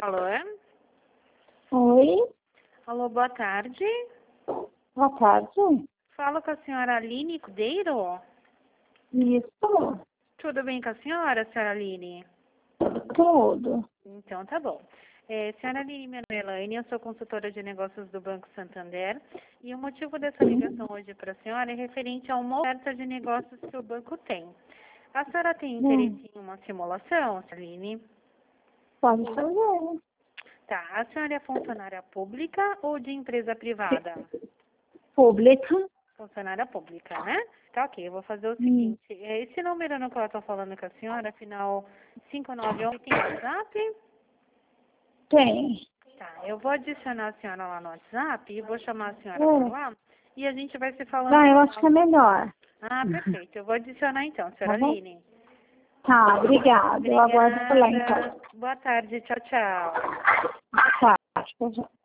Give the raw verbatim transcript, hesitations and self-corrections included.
Alô? Oi, Alô, boa tarde. boa tarde. Falo com a senhora Aline Cordeiro. Isso, Tudo bem com a senhora, senhora Aline? tudo. Então, tá bom. É, senhora Aline, meu nome é Elaine, eu sou consultora de negócios do Banco Santander e o motivo dessa ligação hoje para a senhora é referente a uma oferta de negócios que o banco tem. A senhora tem interesse em uma simulação, senhora Aline? Pode fazer. Tá. A senhora é funcionária pública ou de empresa privada? Pública. Funcionária pública, né? Tá, ok. Eu vou fazer o Hum, seguinte. é, Esse número no qual eu tô falando com a senhora, final cinco nove um, tem WhatsApp? Tem. Tá. Eu vou adicionar a senhora lá no WhatsApp e vou chamar a senhora por É. lá e a gente vai se falando. Ah, eu por acho lá. que é melhor. Ah, perfeito. Eu vou adicionar então, Tá senhora bom? Aline. Tá, obrigada. Eu aguardo por lá então. Obrigada. Boa tarde. Tchau, tchau. Tá, tchau, tchau.